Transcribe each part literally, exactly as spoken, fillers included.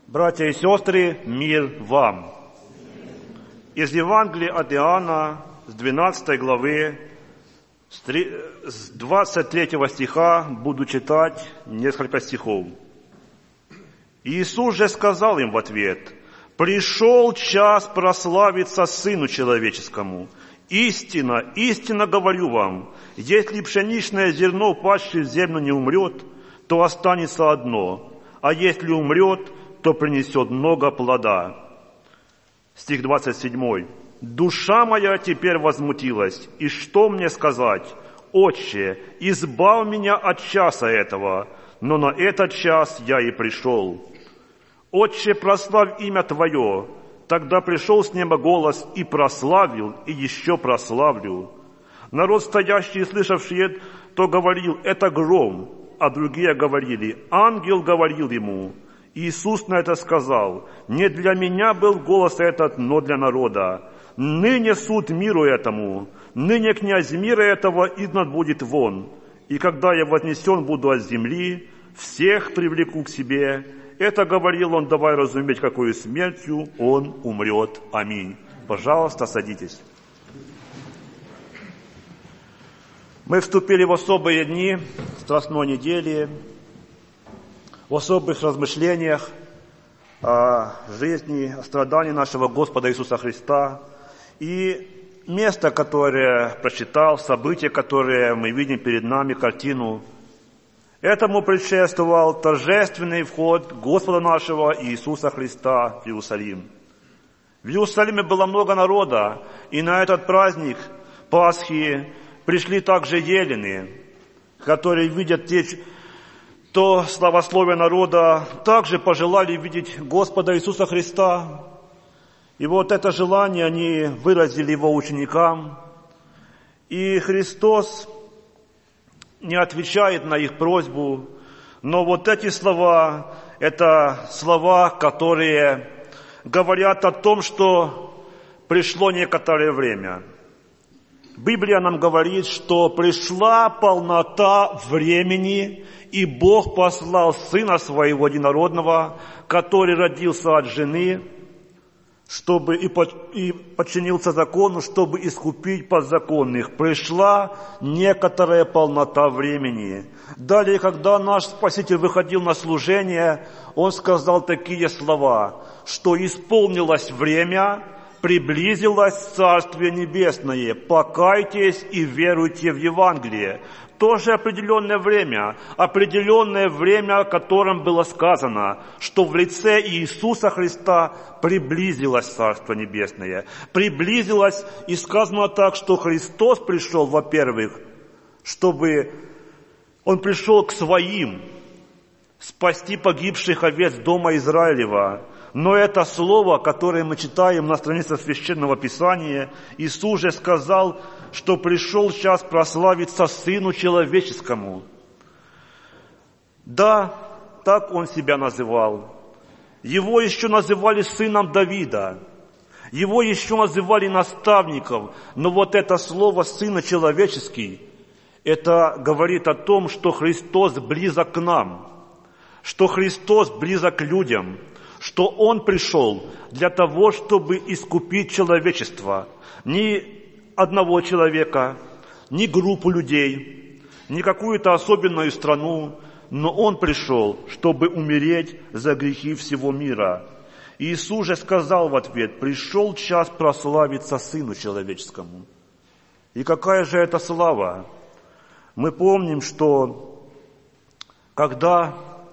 Братья и сестры, мир вам! Из Евангелия от Иоанна, с двенадцатой главы, с двадцать третьего стиха буду читать несколько стихов. Иисус же сказал им в ответ: «Пришел час прославиться Сыну Человеческому. Истинно, истинно говорю вам, если пшеничное зерно, упавшее в землю, не умрет, то останется одно, а если умрет, то принесет много плода». Стих двадцать семь. «Душа моя теперь возмутилась, и что мне сказать? Отче, избавь меня от часа этого, но на этот час я и пришел. Отче, прославь имя Твое». Тогда пришел с неба голос и прославил, и еще прославлю. Народ, стоящий и слышавший, то говорил: «Это гром», а другие говорили: «Ангел говорил ему». Иисус на это сказал: «Не для меня был голос этот, но для народа. Ныне суд миру этому, ныне князь мира этого изгнан будет вон. И когда я вознесен буду от земли, всех привлеку к себе». Это говорил он, давая разуметь, какой смертью он умрет. Аминь. Пожалуйста, садитесь. Мы вступили в особые дни Страстной недели, в особых размышлениях о жизни, о страдании нашего Господа Иисуса Христа. И место, которое прочитал, события, которые мы видим перед нами, картину, этому предшествовал торжественный вход Господа нашего Иисуса Христа в Иерусалим. В Иерусалиме было много народа, и на этот праздник Пасхи пришли также елены, которые видят те, то славословие народа, также пожелали видеть Господа Иисуса Христа. И вот это желание они выразили его ученикам, и Христос не отвечает на их просьбу, но вот эти слова, это слова, которые говорят о том, что пришло некоторое время. Библия нам говорит, что пришла полнота времени, и Бог послал Сына Своего Единородного, который родился от жены, чтобы и подчинился закону, чтобы искупить подзаконных. Пришла некоторая полнота времени. Далее, когда наш Спаситель выходил на служение, Он сказал такие слова, что исполнилось время, приблизилось Царствие Небесное, покайтесь и веруйте в Евангелие. Тоже определенное время, определенное время, о котором было сказано, что в лице Иисуса Христа приблизилось Царство Небесное. Приблизилось, и сказано так, что Христос пришел, во-первых, чтобы Он пришел к Своим, спасти погибших овец дома Израилева. Но это слово, которое мы читаем на страницах Священного Писания, Иисус же сказал, что пришел час прославиться Сыну Человеческому. Да, так Он себя называл. Его еще называли сыном Давида. Его еще называли наставником. Но вот это слово «Сын Человеческий», это говорит о том, что Христос близок к нам, что Христос близок к людям, что Он пришел для того, чтобы искупить человечество. Ни одного человека, ни группу людей, ни какую-то особенную страну, но Он пришел, чтобы умереть за грехи всего мира. Иисус же сказал в ответ: «Пришел час прославиться Сыну Человеческому». И какая же это слава? Мы помним, что когда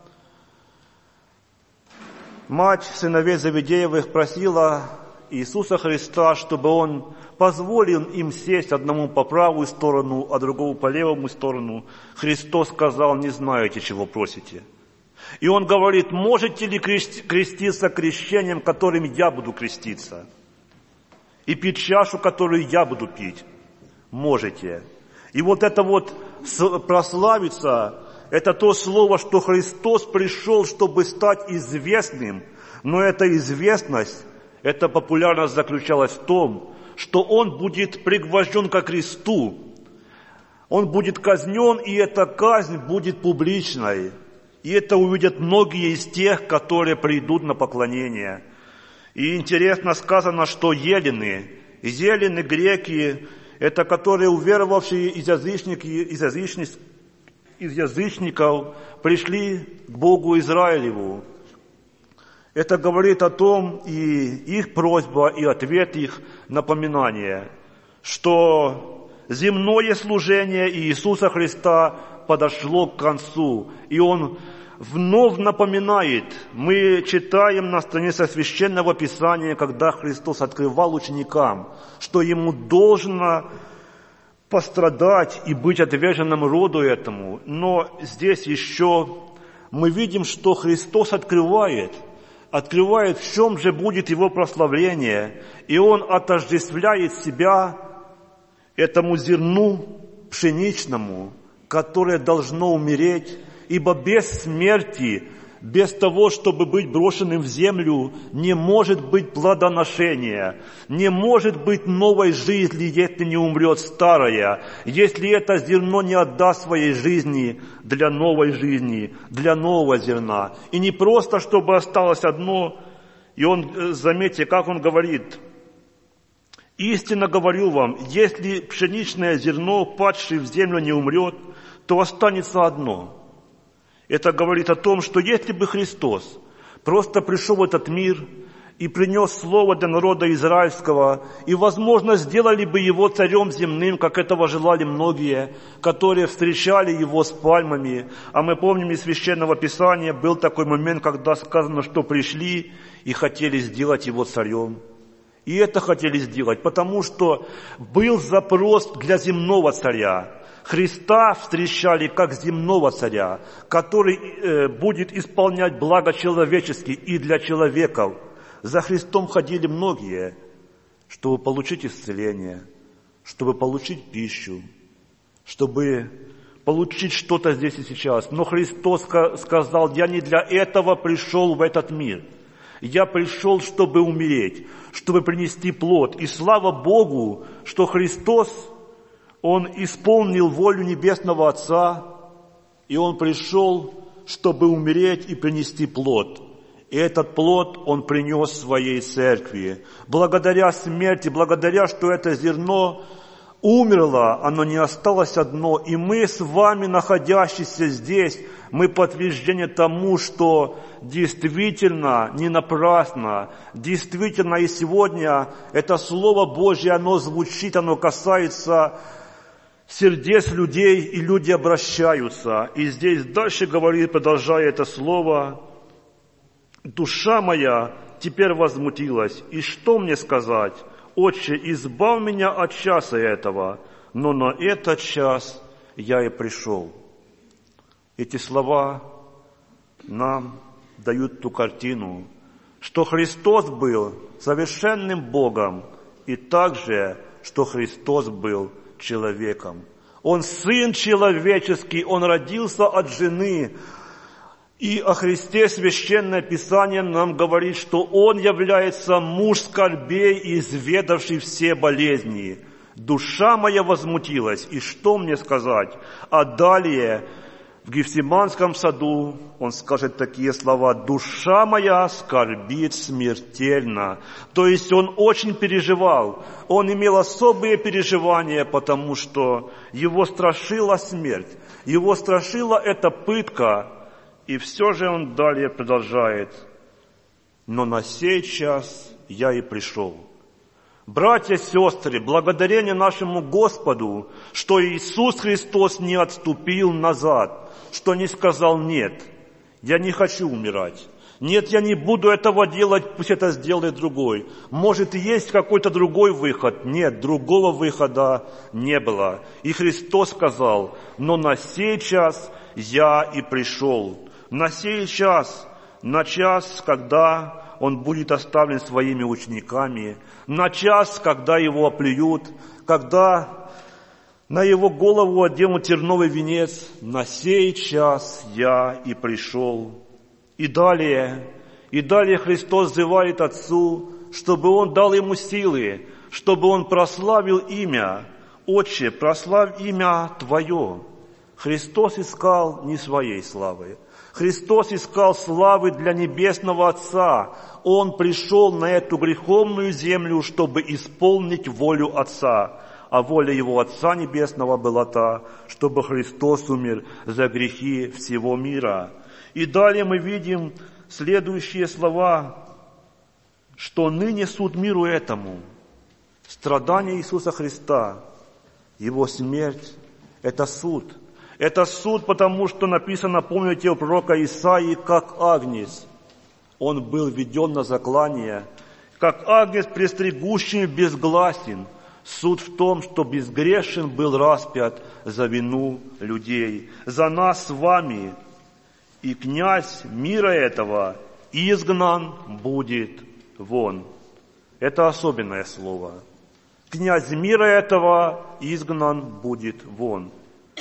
мать сыновей Завидеевых просила Иисуса Христа, чтобы Он позволил им сесть одному по правую сторону, а другому по левому сторону, Христос сказал: «Не знаете, чего просите». И Он говорит: «Можете ли креститься крещением, которым я буду креститься? И пить чашу, которую я буду пить? Можете». И вот это вот прославиться, это то слово, что Христос пришел, чтобы стать известным, но эта известность, эта популярность заключалась в том, что Он будет пригвожден ко кресту, Он будет казнен, и эта казнь будет публичной. И это увидят многие из тех, которые придут на поклонение. И интересно сказано, что елены, елены, греки, это которые уверовавшие из язычников, из язычников, из язычников пришли к Богу Израилеву. Это говорит о том, и их просьба, и ответ их напоминание, что земное служение Иисуса Христа подошло к концу, и Он вновь напоминает. Мы читаем на странице Священного Писания, когда Христос открывал ученикам, что Ему должно пострадать и быть отверженным роду этому. Но здесь еще мы видим, что Христос открывает, открывает, в чем же будет Его прославление, и Он отождествляет себя этому зерну пшеничному, которое должно умереть, ибо без смерти, без того, чтобы быть брошенным в землю, не может быть плодоношения, не может быть новой жизни, если не умрет старая, если это зерно не отдаст своей жизни для новой жизни, для нового зерна. И не просто, чтобы осталось одно, и он, заметьте, как он говорит: «Истинно говорю вам, если пшеничное зерно, падшее в землю, не умрет, то останется одно». Это говорит о том, что если бы Христос просто пришел в этот мир и принес слово для народа израильского, и, возможно, сделали бы его царем земным, как этого желали многие, которые встречали его с пальмами. А мы помним из Священного Писания, был такой момент, когда сказано, что пришли и хотели сделать его царем. И это хотели сделать, потому что был запрос для земного царя. Христа встречали как земного царя, который э, будет исполнять благо человеческие и для человеков. За Христом ходили многие, чтобы получить исцеление, чтобы получить пищу, чтобы получить что-то здесь и сейчас. Но Христос сказал: «Я не для этого пришел в этот мир. Я пришел, чтобы умереть, чтобы принести плод». И слава Богу, что Христос, Он исполнил волю Небесного Отца, и Он пришел, чтобы умереть и принести плод. И этот плод Он принес своей церкви. Благодаря смерти, благодаря, что это зерно умерло, оно не осталось одно. И мы с вами, находящиеся здесь, мы подтверждение тому, что действительно не напрасно, действительно и сегодня это Слово Божье, оно звучит, оно касается сердец людей, и люди обращаются. И здесь дальше говорит, продолжая это слово: «Душа моя теперь возмутилась, и что мне сказать? Отче, избавь меня от часа этого, но на этот час я и пришел». Эти слова нам дают ту картину, что Христос был совершенным Богом, и также, что Христос был человеком. Он Сын человеческий, Он родился от жены. И о Христе Священное Писание нам говорит, что Он является муж скорбей, изведавший все болезни. «Душа моя возмутилась, и что мне сказать?» А далее в Гефсиманском саду Он скажет такие слова: «Душа моя скорбит смертельно». То есть Он очень переживал, Он имел особые переживания, потому что Его страшила смерть, Его страшила эта пытка. И все же Он далее продолжает: «Но на сей час я и пришел». Братья и сестры, благодарение нашему Господу, что Иисус Христос не отступил назад, что не сказал: «Нет, я не хочу умирать. Нет, я не буду этого делать, пусть это сделает другой. Может, есть какой-то другой выход». Нет, другого выхода не было. И Христос сказал: «Но на сей час я и пришел». На сей час, на час, когда Он будет оставлен своими учениками, на час, когда Его оплюют, когда на Его голову оденут терновый венец, на сей час я и пришел. И далее, и далее Христос взывает Отцу, чтобы Он дал Ему силы, чтобы Он прославил имя. «Отче, прославь имя Твое». Христос искал не своей славы. Христос искал славы для Небесного Отца. Он пришел на эту греховную землю, чтобы исполнить волю Отца. А воля Его Отца Небесного была та, чтобы Христос умер за грехи всего мира. И далее мы видим следующие слова, что ныне суд миру этому. Страдания Иисуса Христа, Его смерть – это суд. Это суд, потому что написано, помните, у пророка Исаии, как агнец. Он был введен на заклание, как агнец, престригущий безгласен. Суд в том, что безгрешен был распят за вину людей, за нас с вами. И князь мира этого изгнан будет вон. Это особенное слово. Князь мира этого изгнан будет вон.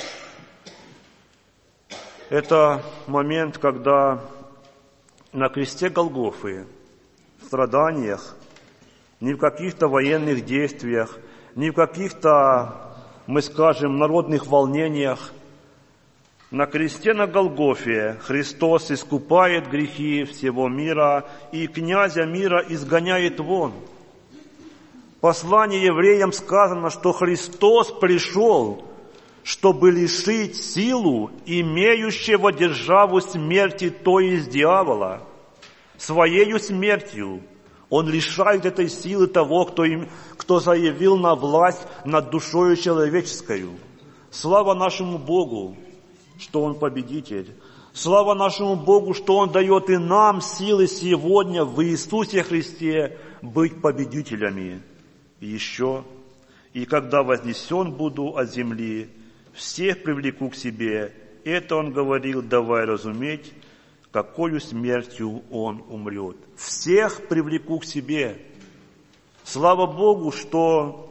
Это момент, когда на кресте Голгофы, в страданиях, не в каких-то военных действиях, не в каких-то, мы скажем, народных волнениях, на кресте на Голгофе Христос искупает грехи всего мира и князя мира изгоняет вон. В послании евреям сказано, что Христос пришел, чтобы лишить силу имеющего державу смерти, то есть дьявола. Своею смертью Он лишает этой силы того, кто, им, кто заявил на власть над душою человеческою. Слава нашему Богу, что Он победитель. Слава нашему Богу, что Он дает и нам силы сегодня в Иисусе Христе быть победителями. И еще, и когда вознесен буду от земли, всех привлеку к себе. Это Он говорил, давая разуметь, какою смертью Он умрет. Всех привлеку к себе. Слава Богу, что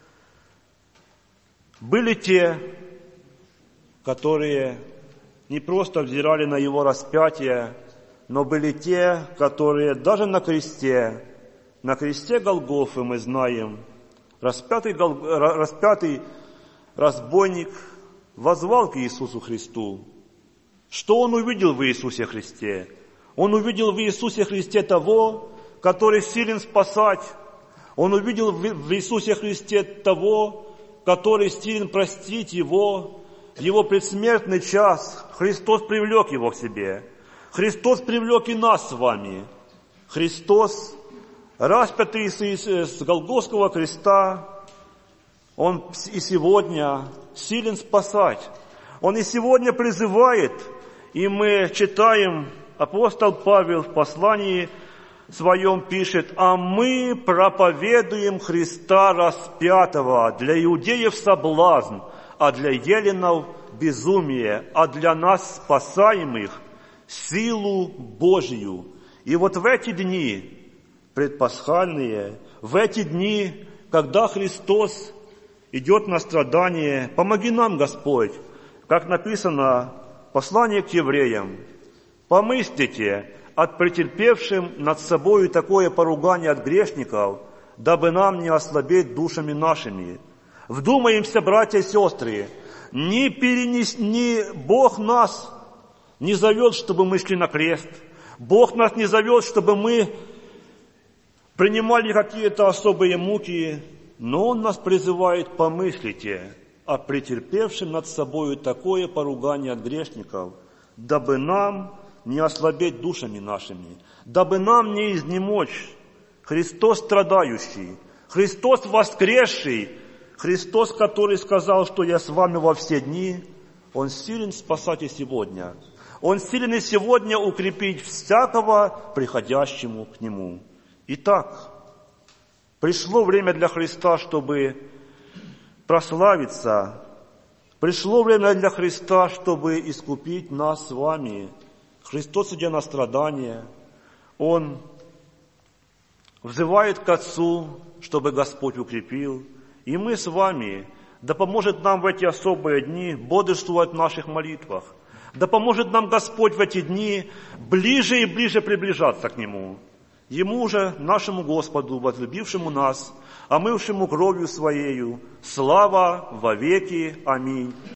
были те, которые не просто взирали на Его распятие, но были те, которые даже на кресте, на кресте Голгофы, мы знаем, распятый, распятый разбойник воззвал к Иисусу Христу. Что он увидел в Иисусе Христе? Он увидел в Иисусе Христе того, который силен спасать. Он увидел в Иисусе Христе того, который силен простить его, в его предсмертный час. Христос привлек его к себе. Христос привлек и нас с вами. Христос, распятый с Голгофского креста, Он и сегодня силен спасать. Он и сегодня призывает, и мы читаем, апостол Павел в послании своем пишет, «А мы проповедуем Христа распятого, для иудеев соблазн, а для еленов безумие, а для нас спасаемых силу Божию». И вот в эти дни предпасхальные, в эти дни, когда Христос идет на страдание, помоги нам, Господь, как написано в послании к евреям, помыслите от претерпевшим над собою такое поругание от грешников, дабы нам не ослабеть душами нашими. Вдумаемся, братья и сестры, не перенес, не Бог нас не зовет, чтобы мы шли на крест. Бог нас не зовет, чтобы мы принимали какие-то особые муки, но Он нас призывает, помыслите о претерпевшем над собою такое поругание от грешников, дабы нам не ослабеть душами нашими, дабы нам не изнемочь. Христос страдающий, Христос воскресший, Христос, который сказал, что я с вами во все дни, Он силен спасать и сегодня. Он силен и сегодня укрепить всякого, приходящему к Нему. Итак, пришло время для Христа, чтобы прославиться. Пришло время для Христа, чтобы искупить нас с вами. Христос, идя на страдания, Он взывает к Отцу, чтобы Господь укрепил. И мы с вами, да поможет нам в эти особые дни бодрствовать в наших молитвах. Да поможет нам Господь в эти дни ближе и ближе приближаться к Нему. Ему же, нашему Господу, возлюбившему нас, омывшему кровью Своею, слава во веки. Аминь.